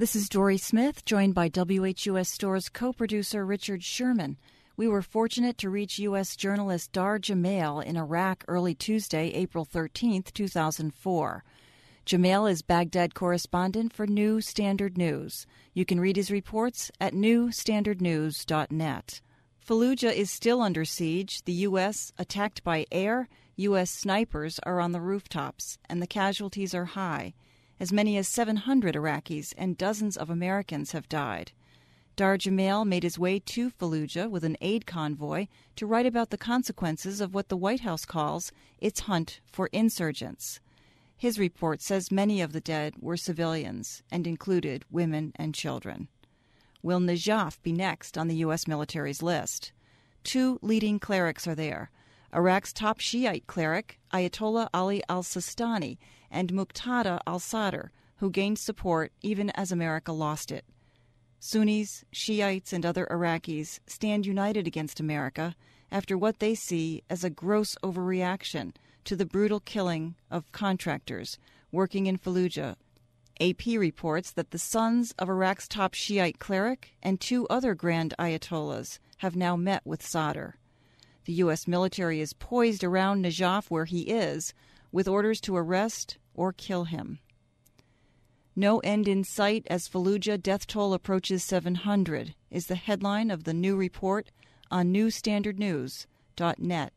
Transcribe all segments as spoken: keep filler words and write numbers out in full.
This is Dory Smith, joined by W H U S Store's co-producer Richard Sherman. We were fortunate to reach U S journalist Dar Jamail in Iraq early Tuesday, April thirteenth, two thousand four. Jamail is Baghdad correspondent for New Standard News. You can read his reports at new standard news dot net. Fallujah is still under siege. The U S attacked by air. U S snipers are on the rooftops, and the casualties are high. As many as seven hundred Iraqis and dozens of Americans have died. Dar Jamail made his way to Fallujah with an aid convoy to write about the consequences of what the White House calls its hunt for insurgents. His report says many of the dead were civilians and included women and children. Will Najaf be next on the U S military's list? Two leading clerics are there. Iraq's top Shiite cleric, Ayatollah Ali al-Sistani, and Muqtada al-Sadr, who gained support even as America lost it. Sunnis, Shiites, and other Iraqis stand united against America after what they see as a gross overreaction to the brutal killing of contractors working in Fallujah. A P reports that the sons of Iraq's top Shiite cleric and two other grand ayatollahs have now met with Sadr. The U S military is poised around Najaf where he is, with orders to arrest or kill him. No end in sight as Fallujah death toll approaches seven hundred is the headline of the new report on new standard news dot net.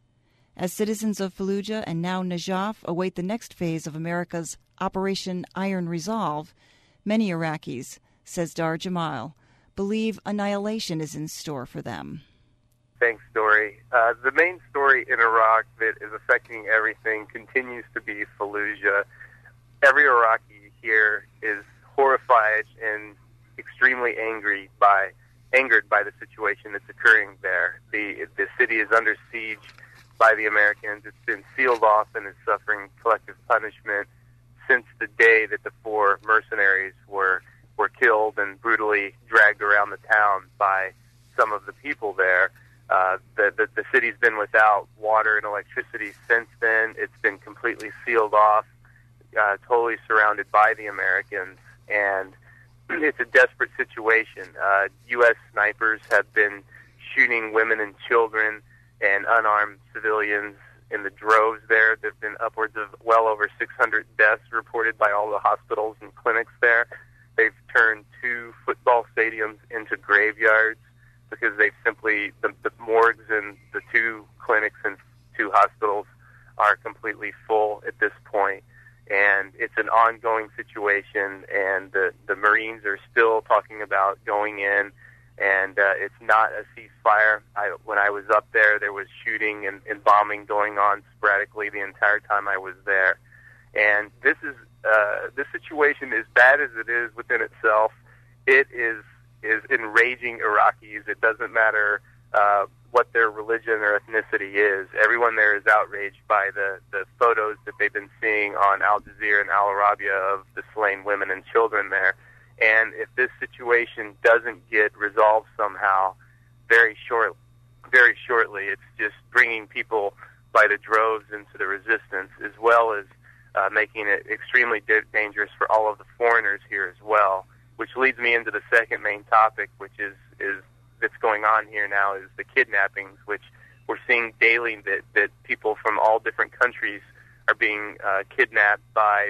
As citizens of Fallujah and now Najaf await the next phase of America's Operation Iron Resolve, many Iraqis, says Dar Jamail, believe annihilation is in store for them. Thanks, Dory. Uh, the main story in Iraq that is affecting everything continues to be Fallujah. Every Iraqi here is horrified and extremely angry by, angered by the situation that's occurring there. The the city is under siege by the Americans. It's been sealed off and is suffering collective punishment since the day that the four mercenaries were were killed and brutally dragged around the town by some of the people there. Uh, the, the, the city's been without water and electricity since then. It's been completely sealed off, uh, totally surrounded by the Americans, and it's a desperate situation. Uh, U S snipers have been shooting women and children and unarmed civilians in the droves there. There have been upwards of well over six hundred deaths reported by all the hospitals and clinics there. They've turned two football stadiums into graveyards because they've simply, the, the morgues and the two clinics and two hospitals are completely full at this point. And it's an ongoing situation, and the, the Marines are still talking about going in, and uh, it's not a ceasefire. I, when I was up there, there was shooting and, and bombing going on sporadically the entire time I was there. And this is, uh, this situation, as bad as it is within itself, it is is enraging Iraqis. It doesn't matter uh, what their religion or ethnicity is. Everyone there is outraged by the, the photos that they've been seeing on Al Jazeera and Al Arabiya of the slain women and children there. And if this situation doesn't get resolved somehow very short, very shortly, it's just bringing people by the droves into the resistance, as well as uh, making it extremely da- dangerous for all of the foreigners here as well. Which leads me into the second main topic, which is, is that's going on here now, is the kidnappings, which we're seeing daily that, that people from all different countries are being uh, kidnapped by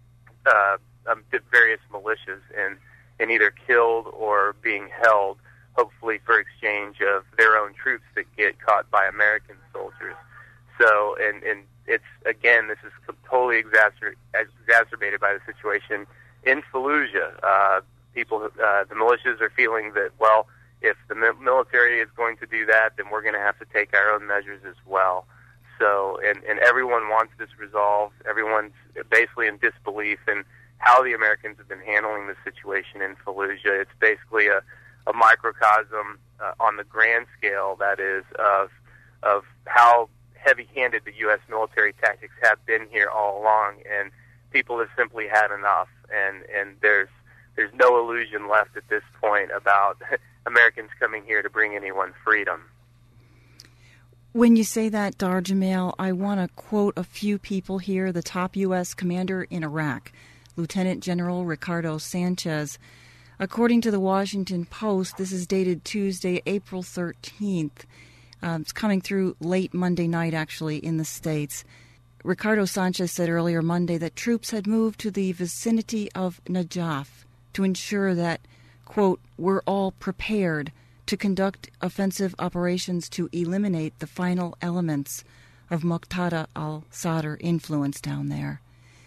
uh, um, various militias and, and either killed or being held, hopefully for exchange of their own troops that get caught by American soldiers. So, and, and it's, again, this is totally exacerb- exacerbated by the situation in Fallujah. Uh, people, uh, the militias are feeling that, well, if the military is going to do that, then we're going to have to take our own measures as well. So, and, and everyone wants this resolved. Everyone's basically in disbelief in how the Americans have been handling the situation in Fallujah. It's basically a, a microcosm uh, on the grand scale, that is, of of how heavy-handed the U S military tactics have been here all along, and people have simply had enough. And, and there's there's no illusion left at this point about Americans coming here to bring anyone freedom. When you say that, Dar Jamail, I want to quote a few people here. The top U S commander in Iraq, Lieutenant General Ricardo Sanchez. According to the Washington Post, this is dated Tuesday, April thirteenth. Uh, it's coming through late Monday night, actually, in the States. Ricardo Sanchez said earlier Monday that troops had moved to the vicinity of Najaf to ensure that, quote, we're all prepared to conduct offensive operations to eliminate the final elements of Muqtada al-Sadr influence down there.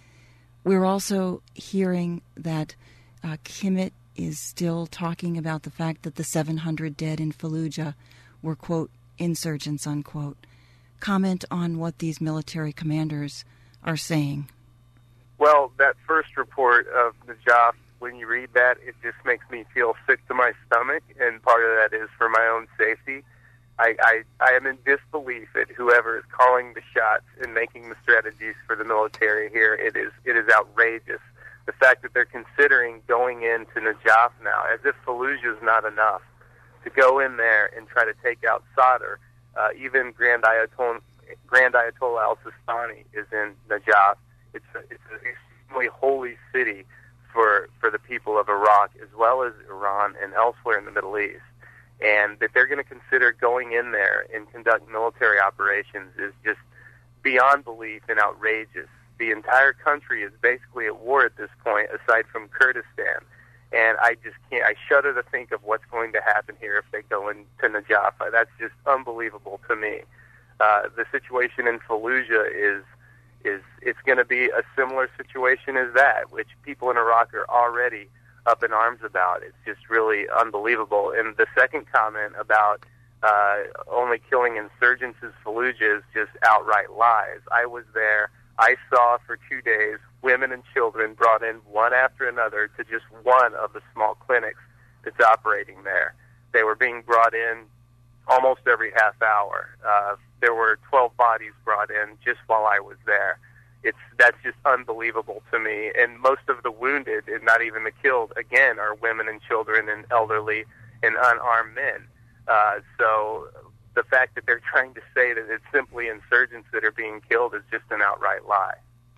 We're also hearing that uh, Kimmett is still talking about the fact that the seven hundred dead in Fallujah were, quote, insurgents, unquote. Comment on what these military commanders are saying. Well, that first report of Najaf, when you read that, it just makes me feel sick to my stomach, and part of that is for my own safety. I, I, I am in disbelief at whoever is calling the shots and making the strategies for the military here. It is it is outrageous. The fact that they're considering going into Najaf now, as if Fallujah is not enough, to go in there and try to take out Sadr. Uh, even Grand Ayatollah, Grand Ayatollah al-Sistani is in Najaf. It's a, it's an extremely holy city for for the people of Iraq, as well as Iran and elsewhere in the Middle East. And that they're going to consider going in there and conduct military operations is just beyond belief and outrageous. The entire country is basically at war at this point, aside from Kurdistan. And I just can't, I shudder to think of what's going to happen here if they go into Najaf. That's just unbelievable to me. Uh, the situation in Fallujah is, is it's going to be a similar situation as that, which people in Iraq are already up in arms about. It's just really unbelievable. And the second comment about uh, only killing insurgents as Fallujah is just outright lies. I was there. I saw for two days women and children brought in one after another to just one of the small clinics that's operating there. They were being brought in almost every half hour. Uh, there were twelve bodies brought in just while I was there. It's that's just unbelievable to me. And most of the wounded, and not even the killed, again, are women and children and elderly and unarmed men. Uh, so the fact that they're trying to say that it's simply insurgents that are being killed is just an outright lie.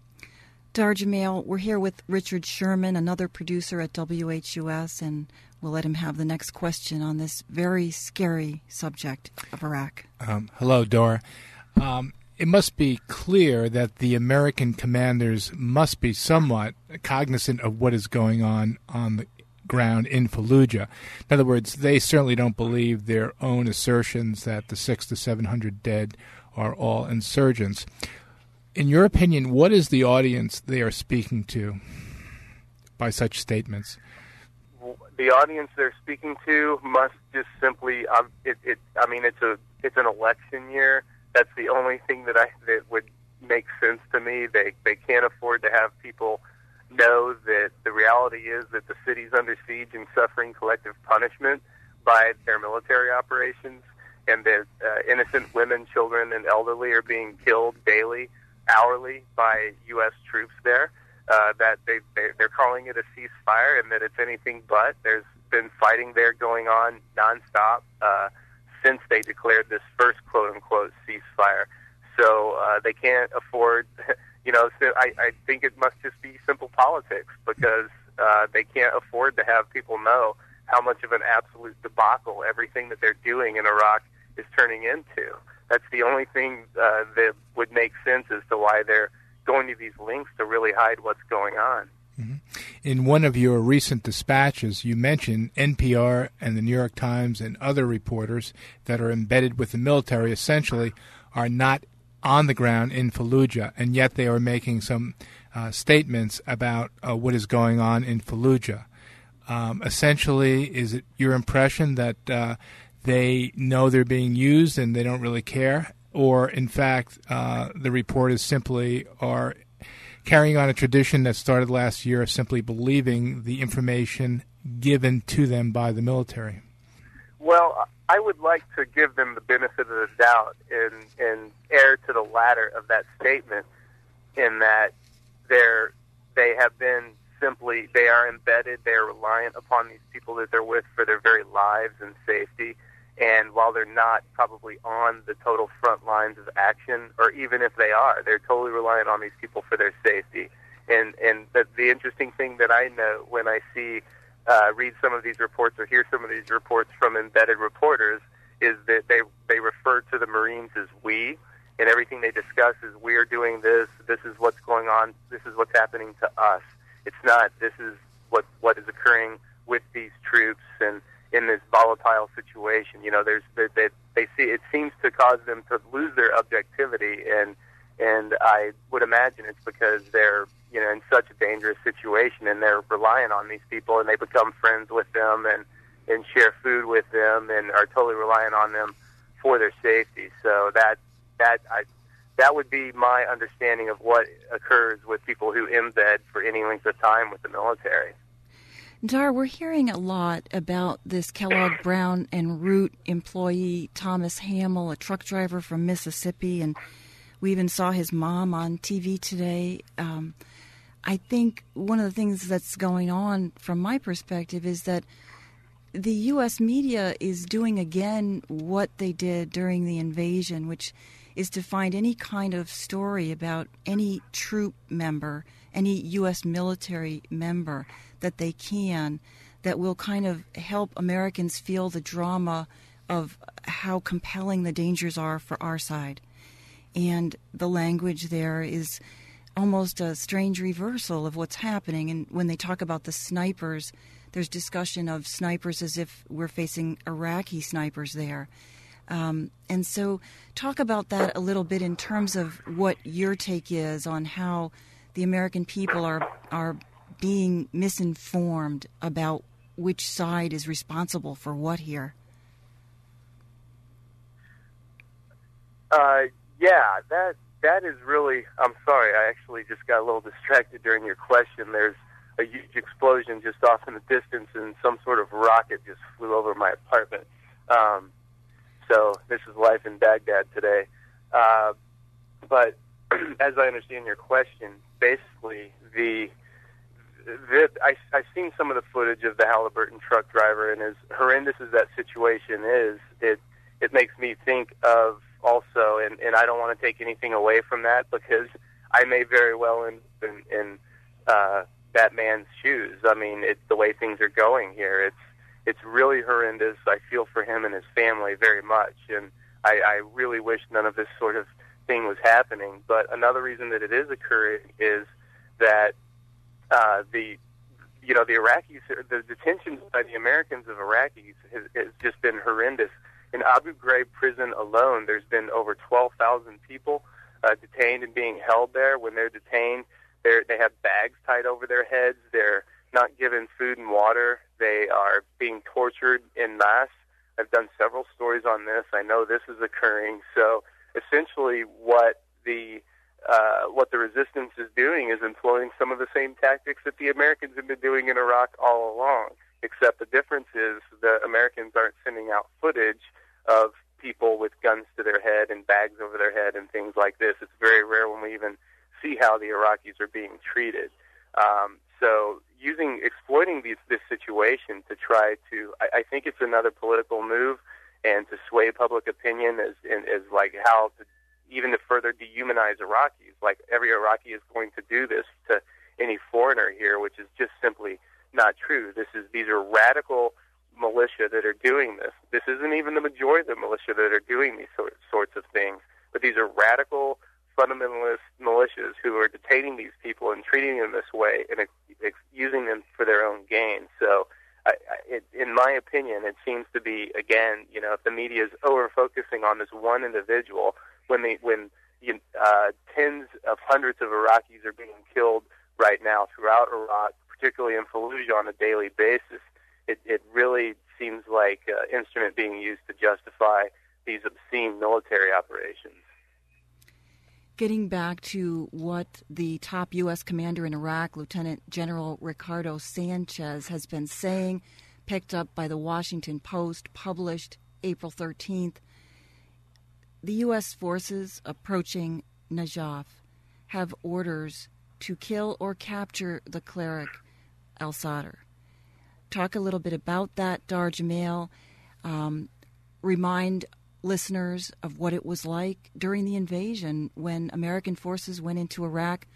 Dar Jamail, we're here with Richard Sherman, another producer at W H U S, and we'll let him have the next question on this very scary subject of Iraq. Um, hello, Dora. Um, it must be clear that the American commanders must be somewhat cognizant of what is going on on the ground in Fallujah. In other words, they certainly don't believe their own assertions that the six to seven hundred dead are all insurgents. In your opinion, what is the audience they are speaking to by such statements? The audience they're speaking to must just simply, um, it, it, I mean, it's a it's an election year. That's the only thing that I that would make sense to me. They they can't afford to have people know that the reality is that the city's under siege and suffering collective punishment by their military operations, and that uh, innocent women, children, and elderly are being killed daily, hourly by U S troops there. Uh, that they, they they're calling it a ceasefire, and that it's anything but. There's been fighting there going on nonstop uh, since they declared this first quote unquote ceasefire. So uh, they can't afford. You know, so I, I think it must just be simple politics, because uh, they can't afford to have people know how much of an absolute debacle everything that they're doing in Iraq is turning into. That's the only thing uh, that would make sense as to why they're going to these links to really hide what's going on. Mm-hmm. In one of your recent dispatches, you mentioned N P R and the New York Times and other reporters that are embedded with the military essentially are not on the ground in Fallujah, and yet they are making some uh, statements about uh, what is going on in Fallujah. Um, essentially, is it your impression that uh, they know they're being used and they don't really care? Or, in fact, uh, the reporters simply are carrying on a tradition that started last year of simply believing the information given to them by the military? Well, I would like to give them the benefit of the doubt and, and err to the latter of that statement, in that they're, they have been simply, they are embedded, they are reliant upon these people that they're with for their very lives and safety. And while they're not probably on the total front lines of action, or even if they are, they're totally reliant on these people for their safety. And and the, the interesting thing that I know when I see, uh, read some of these reports or hear some of these reports from embedded reporters is that they they refer to the Marines as we, and everything they discuss is we are doing this, this is what's going on, this is what's happening to us. It's not this is what what is occurring with these troops and in this volatile situation. You know, there's they, they, they see it seems to cause them to lose their objectivity, and and I would imagine it's because they're, you know, in such a dangerous situation and they're relying on these people and they become friends with them and, and share food with them and are totally relying on them for their safety. So that that I that would be my understanding of what occurs with people who embed for any length of time with the military. Dar, we're hearing a lot about this Kellogg Brown and Root employee, Thomas Hamill, a truck driver from Mississippi, and we even saw his mom on T V today. Um, I think one of the things that's going on from my perspective is that the U S media is doing again what they did during the invasion, which is to find any kind of story about any troop member, any U S military member that they can, that will kind of help Americans feel the drama of how compelling the dangers are for our side. And the language there is almost a strange reversal of what's happening. And when they talk about the snipers, there's discussion of snipers as if we're facing Iraqi snipers there. Um, and so talk about that a little bit in terms of what your take is on how the American people are are being misinformed about which side is responsible for what here. Uh, yeah, that that is really, I'm sorry, I actually just got a little distracted during your question. There's a huge explosion just off in the distance and some sort of rocket just flew over my apartment. Um, so this is life in Baghdad today. Uh, but as I understand your question, basically the, the I, I've seen some of the footage of the Halliburton truck driver, and as horrendous as that situation is, it it makes me think of also, and, and I don't want to take anything away from that because I may very well in in, in uh, that man's shoes. I mean, it's the way things are going here. It's it's really horrendous. I feel for him and his family very much, and I, I really wish none of this sort of thing was happening. But another reason that it is occurring is that uh, the you know the Iraqis, the detention by the Americans of Iraqis has, has just been horrendous. In Abu Ghraib prison alone, there's been over twelve thousand people uh, detained and being held there. When they're detained, they they have bags tied over their heads. They're not given food and water. They are being tortured en masse. I've done several stories on this. I know this is occurring. So essentially what the uh, what the resistance is doing is employing some of the same tactics that the Americans have been doing in Iraq all along, except the difference is the Americans aren't sending out footage of people with guns to their head and bags over their head and things like this. It's very rare when we even see how the Iraqis are being treated. Um, so using, exploiting these, this situation to try to, I, I think it's another political move and to sway public opinion as, as like how to, even to further dehumanize Iraqis. Like every Iraqi is going to do this to any foreigner here, which is just simply not true. This is, these are radical militia that are doing this. This isn't even the majority of the militia that are doing these sort, sorts of things, but these are radical fundamentalist militias who are detaining these people and treating them this way and ex- using them for their own gain. So, I, I, it, in my opinion, it seems to be, again, you know, if the media is over-focusing on this one individual, when they, when you, uh, tens of hundreds of Iraqis are being killed right now throughout Iraq, particularly in Fallujah on a daily basis, it, it really seems like an instrument being used to justify these obscene military operations. Getting back to what the top U S commander in Iraq, Lieutenant General Ricardo Sanchez, has been saying, picked up by the Washington Post, published April thirteenth, the U S forces approaching Najaf have orders to kill or capture the cleric al-Sadr. Talk a little bit about that, Dar Jamail. Um, remind listeners of what it was like during the invasion when American forces went into Iraq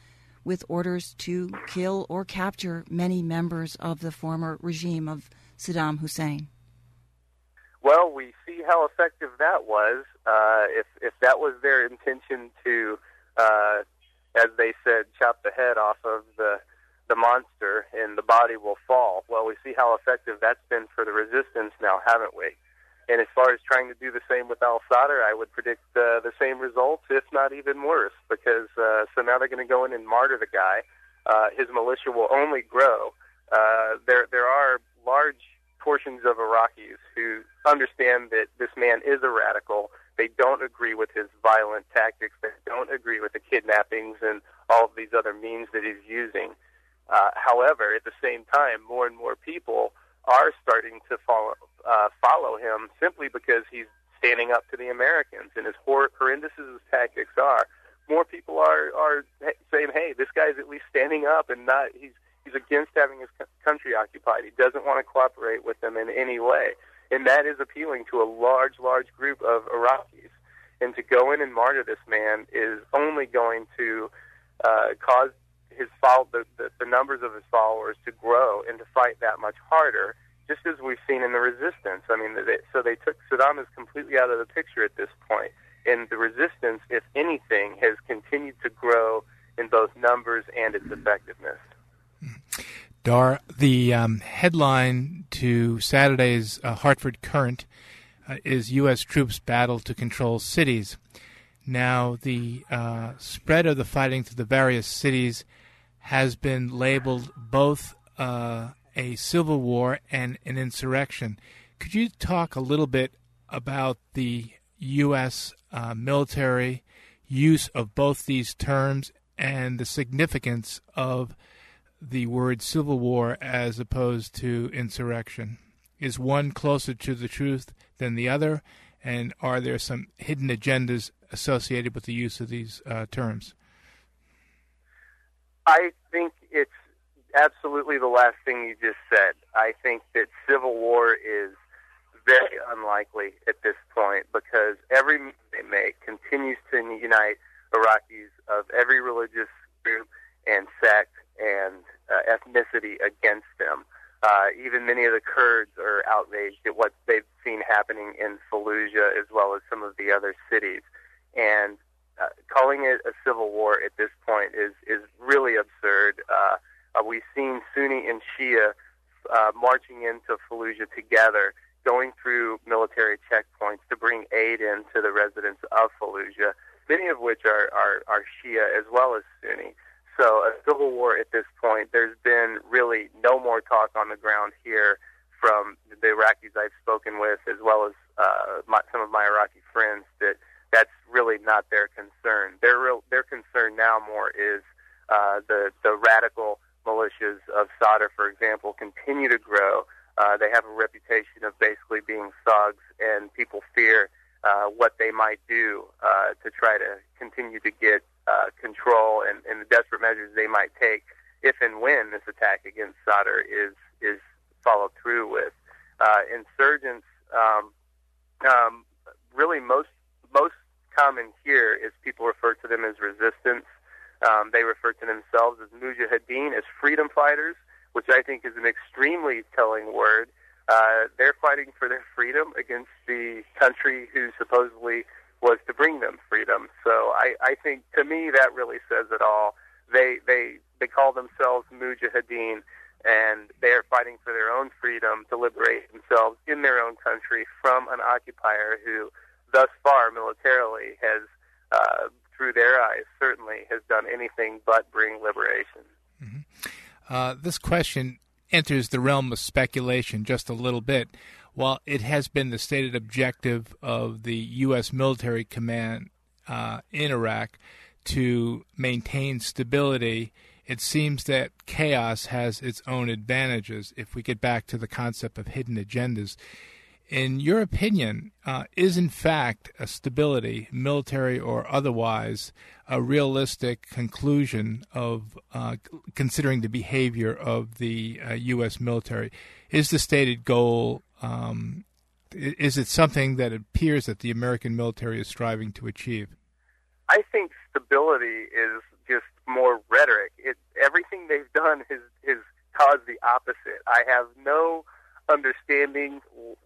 with orders to kill or capture many members of the former regime of Saddam Hussein. Well, we see how effective that was. Uh, if if that was their intention to, uh, as they said, chop the head off of the the monster and the body will fall. Well, we see how effective that's been for the resistance now, haven't we? And as far as trying to do the same with al-Sadr, I would predict uh, the same results, if not even worse, because uh, so now they're going to go in and martyr the guy. Uh, his militia will only grow. Uh, there, there are large portions of Iraqis who understand that this man is a radical. They don't agree with his violent tactics. They don't agree with the kidnappings and all of these other means that he's using. Uh, however, at the same time, more and more people are starting to follow, uh, follow him simply because he's standing up to the Americans. And as hor- horrendous as his tactics are, more people are, are saying, hey, this guy's at least standing up and not he's he's against having his country occupied. He doesn't want to cooperate with them in any way. And that is appealing to a large, large group of Iraqis. And to go in and martyr this man is only going to uh, cause his follow, the, the, the numbers of his followers to grow and to fight that much harder, just as we've seen in the resistance. I mean, they, so they took Saddam is completely out of the picture at this point. And the resistance, if anything, has continued to grow in both numbers and its effectiveness. Dar, the um, headline to Saturday's uh, Hartford Courant uh, is U S troops battle to control cities. Now, the uh, spread of the fighting to the various cities has been labeled both uh, a civil war and an insurrection. Could you talk a little bit about the U S uh, military use of both these terms and the significance of the word civil war as opposed to insurrection? Is one closer to the truth than the other, and are there some hidden agendas associated with the use of these uh, terms? I think it's absolutely the last thing you just said. I think that civil war is very unlikely at this point because every move they make continues to unite Iraqis of every religious group and sect and uh, ethnicity against them. Uh, even many of the Kurds are outraged at what they've seen happening in Fallujah as well as some of the other cities. And uh, calling it a civil war at this point is, is really absurd. Uh, uh, we've seen Sunni and Shia uh, marching into Fallujah together, going through military checkpoints to bring aid into the residents of Fallujah, many of which are, are, are Shia as well as Sunni. So a civil war at this point, there's been really no more talk on the ground here from the Iraqis I've spoken with as well as uh, my, some of my Iraqi friends that that's really not their concern. Their real, their concern now more is uh, the, the radical militias of Sadr, for example, continue to grow. Uh, they have a reputation of basically being thugs, and people fear uh, what they might do uh, to try to continue to get uh, control and, and the desperate measures they might take if and when this attack against Sadr is is followed through with. Uh, insurgents, um, um, really most most common here is people refer to them as resistance. Um, they refer to themselves as mujahideen, as freedom fighters, which I think is an extremely telling word. Uh, they're fighting for their freedom against the country who supposedly was to bring them freedom. So I, I think, to me, that really says it all. They they they call themselves mujahideen, and they are fighting for their own freedom to liberate themselves in their own country from an occupier who, thus far, militarily, has, uh, through their eyes, certainly has done anything but bring liberation. Mm-hmm. Uh, this question enters the realm of speculation just a little bit. While it has been the stated objective of the U S military command uh, in Iraq to maintain stability, it seems that chaos has its own advantages if we get back to the concept of hidden agendas. In your opinion, uh, is in fact a stability, military or otherwise, a realistic conclusion of uh, considering the behavior of the uh, U S military? Is the stated goal, um, is it something that appears that the American military is striving to achieve? I think stability is just more rhetoric. It, everything they've done has, has caused the opposite. I have no understanding,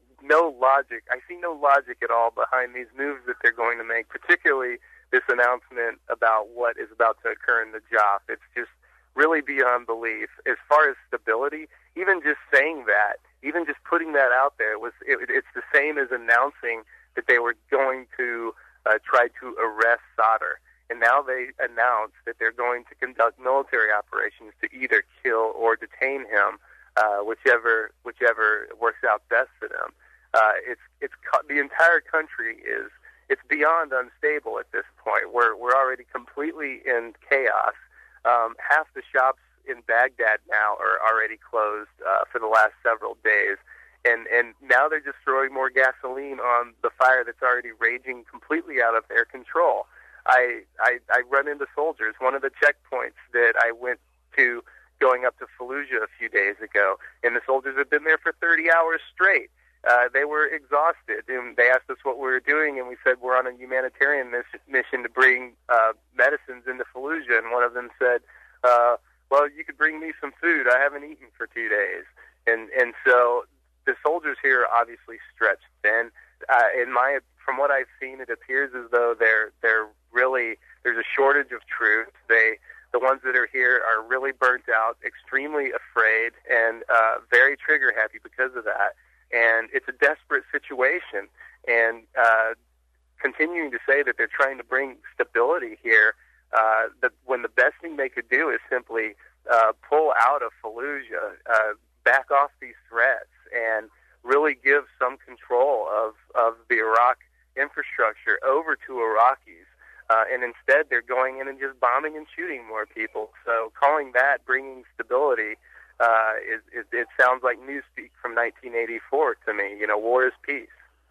no logic. I see no logic at all behind these moves that they're going to make, particularly this announcement about what is about to occur in the J O F. It's just really beyond belief. As far as stability, even just saying that, even just putting that out there, was it, it's the same as announcing that they were going to uh, try to arrest Sadr. And now they announced that they're going to conduct military operations to either kill or detain him, uh, whichever whichever works out best for them. Uh, it's it's the entire country is it's beyond unstable at this point. We're we're already completely in chaos. Um, half the shops in Baghdad now are already closed uh, for the last several days, and and now they're just throwing more gasoline on the fire that's already raging completely out of their control. I, I I run into soldiers. One of the checkpoints that I went to going up to Fallujah a few days ago, and the soldiers had been there for thirty hours straight. Uh, they were exhausted, and they asked us what we were doing, and we said we're on a humanitarian miss- mission to bring uh, medicines into Fallujah, and one of them said, uh, well, you could bring me some food. I haven't eaten for two days. And and so the soldiers here are obviously stretched thin. Uh, in my, from what I've seen, it appears as though they're they're really, there's a shortage of troops. They, the ones that are here are really burnt out, extremely afraid, and uh, very trigger happy because of that. And it's a desperate situation. And uh, continuing to say that they're trying to bring stability here, uh, that when the best thing they could do is simply uh, pull out of Fallujah, uh, back off these threats, and really give some control of, of the Iraq infrastructure over to Iraqis. Uh, and instead, they're going in and just bombing and shooting more people. So calling that bringing stability, uh, is, is it sounds like newspeak from nineteen eighty-four to me. You know, war is peace.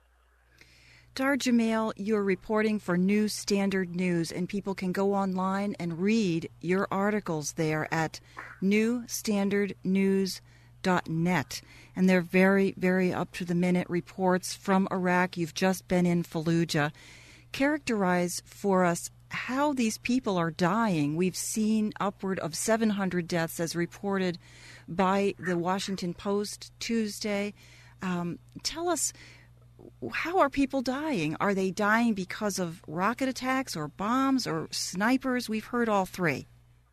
Dar Jamail, you're reporting for New Standard News, and people can go online and read your articles there at new standard news dot net. And they're very, very up-to-the-minute reports from Iraq. You've just been in Fallujah. Characterize for us how these people are dying. We've seen upward of seven hundred deaths as reported by the Washington Post Tuesday. Um, tell us, how are people dying? Are they dying because of rocket attacks or bombs or snipers? We've heard all three.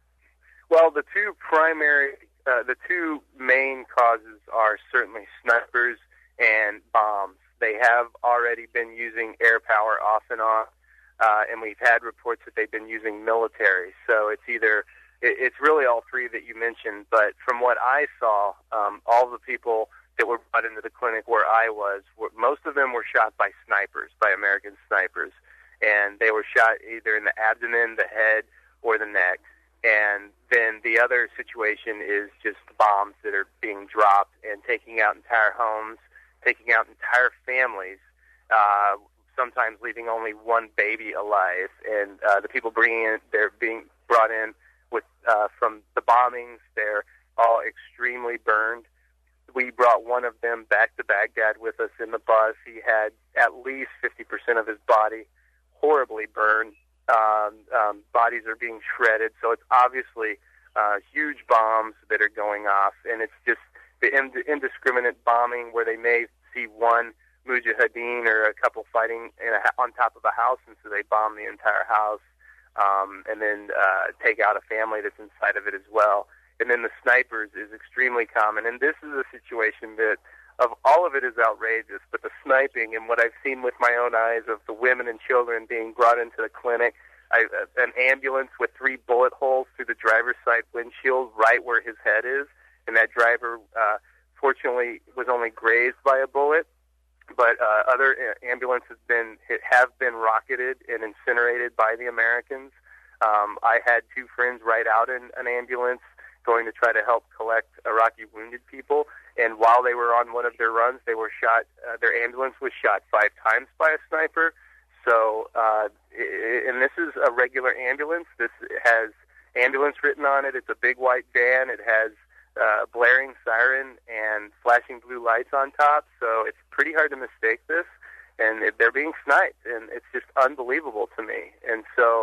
Well, the two primary, uh, the two main causes are certainly snipers and bombs. They have already been using air power off and on, uh, and we've had reports that they've been using military. So it's either, it, it's really all three that you mentioned, but from what I saw, um, all the people that were brought into the clinic where I was, were, most of them were shot by snipers, by American snipers, and they were shot either in the abdomen, the head, or the neck. And then the other situation is just bombs that are being dropped and taking out entire homes, taking out entire families, uh, sometimes leaving only one baby alive. And uh, the people bringing in, they're being brought in with uh, from the bombings. They're all extremely burned. We brought one of them back to Baghdad with us in the bus. He had at least fifty percent of his body horribly burned. Um, um, bodies are being shredded. So it's obviously uh, huge bombs that are going off, and it's just the ind- indiscriminate bombing where they may see one mujahideen or a couple fighting in a, on top of a house, and so they bomb the entire house, um, and then uh, take out a family that's inside of it as well. And then the snipers is extremely common, and this is a situation that, of all of it is outrageous, but the sniping and what I've seen with my own eyes of the women and children being brought into the clinic, I, uh, an ambulance with three bullet holes through the driver's side windshield right where his head is, and that driver, uh, fortunately, was only grazed by a bullet, but uh, other ambulances been have been rocketed and incinerated by the Americans. Um, I had two friends ride out in an ambulance going to try to help collect Iraqi wounded people, and while they were on one of their runs, they were shot. Uh, their ambulance was shot five times by a sniper. So, uh, and this is a regular ambulance. This has ambulance written on it. It's a big white van. It has uh, blaring siren and flashing blue lights on top. So it's pretty hard to mistake this. And it, they're being sniped, and it's just unbelievable to me. And so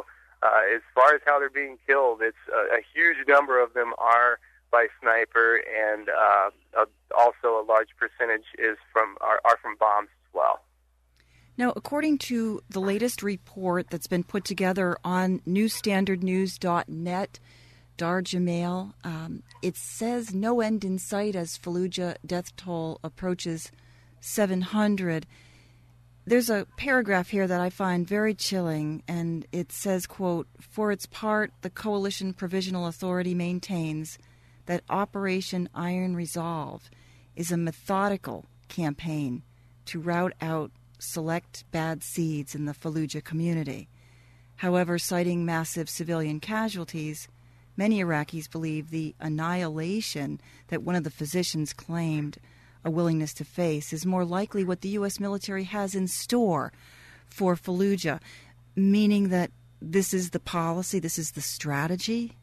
Uh, as far as how they're being killed, it's a, a huge number of them are by sniper, and uh, uh, also a large percentage is from are, are from bombs as well. Now, according to the latest report that's been put together on new standard news dot net, Dar Jamail, um, it says no end in sight as Fallujah death toll approaches seven hundred. There's a paragraph here that I find very chilling, and it says, quote, "For its part, the Coalition Provisional Authority maintains that Operation Iron Resolve is a methodical campaign to rout out select bad seeds in the Fallujah community. However, citing massive civilian casualties, many Iraqis believe the annihilation that one of the physicians claimed a willingness to face is more likely what the U S military has in store for Fallujah," meaning that this is the policy, this is the strategy?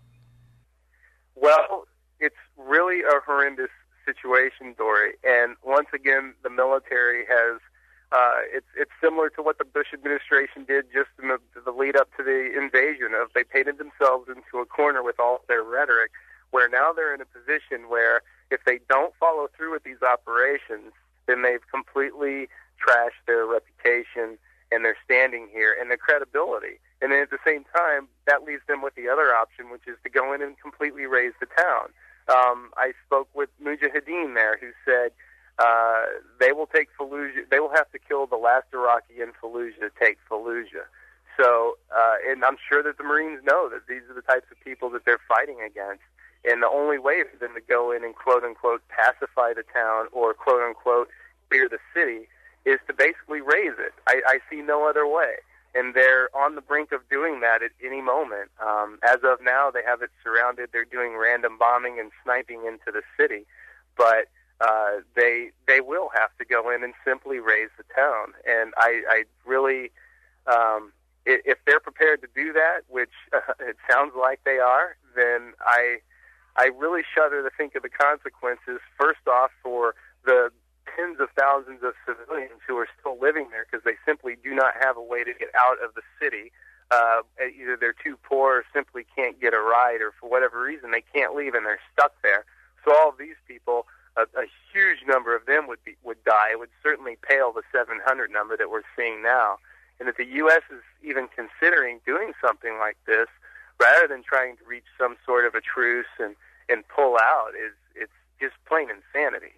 Well, it's really a horrendous situation, Dory. And once again, the military has, uh, it's it's similar to what the Bush administration did just in the, the lead up to the invasion. Of They painted themselves into a corner with all their rhetoric, where now they're in a position where if they don't follow through with these operations, then they've completely trashed their reputation and their standing here and their credibility. And then at the same time, that leaves them with the other option, which is to go in and completely raze the town. Um, I spoke with Mujahideen there, who said uh, they will take Fallujah. They will have to kill the last Iraqi in Fallujah to take Fallujah. So, uh, and I'm sure that the Marines know that these are the types of people that they're fighting against. And the only way for them to go in and quote-unquote pacify the town or quote-unquote clear the city is to basically raze it. I, I see no other way. And they're on the brink of doing that at any moment. Um, as of now, they have it surrounded. They're doing random bombing and sniping into the city. But uh, they they will have to go in and simply raze the town. And I, I really, um, if they're prepared to do that, which uh, it sounds like they are, then I... I really shudder to think of the consequences, first off, for the tens of thousands of civilians who are still living there because they simply do not have a way to get out of the city. Uh, either they're too poor or simply can't get a ride, or for whatever reason they can't leave and they're stuck there. So all of these people, a, a huge number of them would be, would die. It would certainly pale the seven hundred number that we're seeing now. And if the U S is even considering doing something like this, rather than trying to reach some sort of a truce and, and pull out, is it's just plain insanity.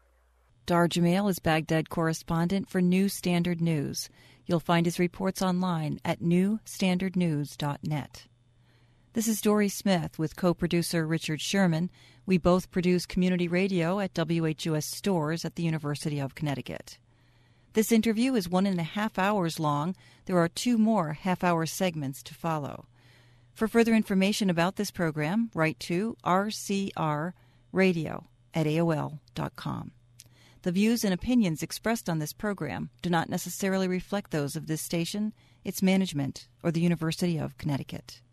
Dar Jamail is Baghdad correspondent for New Standard News. You'll find his reports online at new standard news dot net. This is Dory Smith with co-producer Richard Sherman. We both produce community radio at W H U S Stores at the University of Connecticut. This interview is one and a half hours long. There are two more half-hour segments to follow. For further information about this program, write to r c r radio at a o l dot com. The views and opinions expressed on this program do not necessarily reflect those of this station, its management, or the University of Connecticut.